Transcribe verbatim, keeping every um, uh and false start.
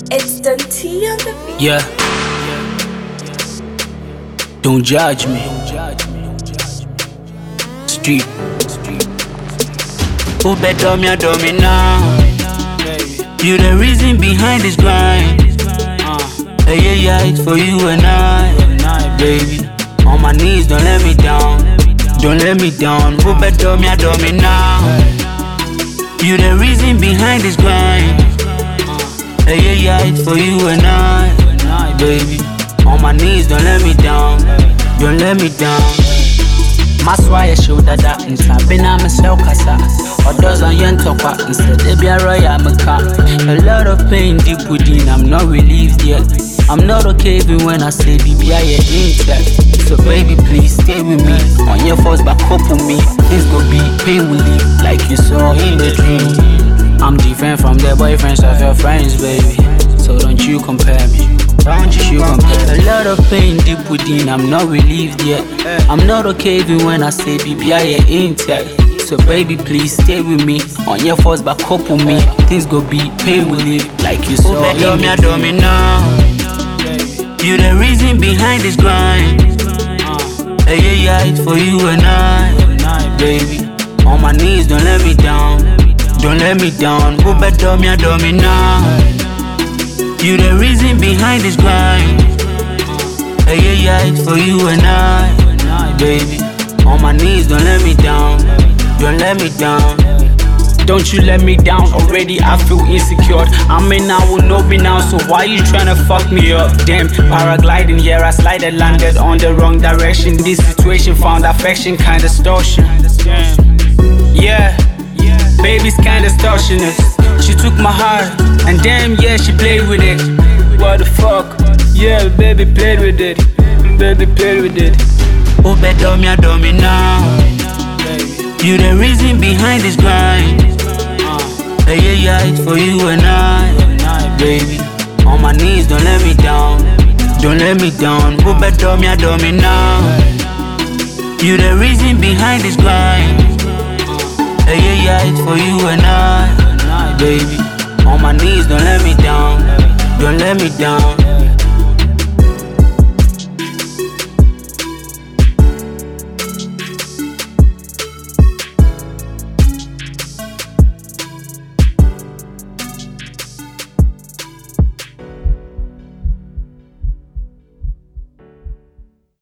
It's done T on the beat. Yeah. Don't judge me. Street. Who better me or do me now? You the reason behind this grind. Hey, yeah, yeah, it's for you and I, baby. On my knees, don't let me down. Don't let me down. Who better me or do me now? You the reason behind this grind. Hey, yeah, yeah, it's for you and I, baby. On my knees, don't let me down. Don't let me down. Maswaya show dada insa bina myself kasa. Others on young topper instead they be a royal maka. A lot of pain deep within, I'm not relieved yet. I'm not okay even when I say baby I ain't that. So baby please stay with me. On your force back up with me. Things go be pain will leave like you saw in the dream. I'm different from the boyfriends of your friends, baby. So don't you compare me. Don't you compare. A lot of pain deep within, I'm not relieved yet. I'm not okay even when I say baby I ain't that. So baby please stay with me. On your force back up with me. Things go be pain will leave like you saw in the dream. Do me now. You the reason behind this grind. Hey, yeah, yeah, it's for you and I, baby. On my knees, don't let me down. Don't let me down. Who better me or do me now? You the reason behind this grind. Hey, yeah, yeah, it's for you and I, baby. On my knees, don't let me down. Don't let me down. Don't you let me down, already I feel insecure. I mean I will not be now, so why you tryna fuck me up? Damn, paragliding, yeah I slided, landed on the wrong direction. This situation found affection, kinda extortion. Yeah, baby's kinda extortionist. She took my heart, and damn yeah she played with it. What the fuck? Yeah, baby played with it. Baby played with it. Oh better me or do me now. You the reason behind this grind. Hey, yeah, yeah, it's for you and I, baby. On my knees, don't let me down. Don't let me down. Who better me or do me now? You the reason behind this grind. Hey, yeah, yeah, it's for you and I, baby. On my knees, don't let me down. Don't let me down.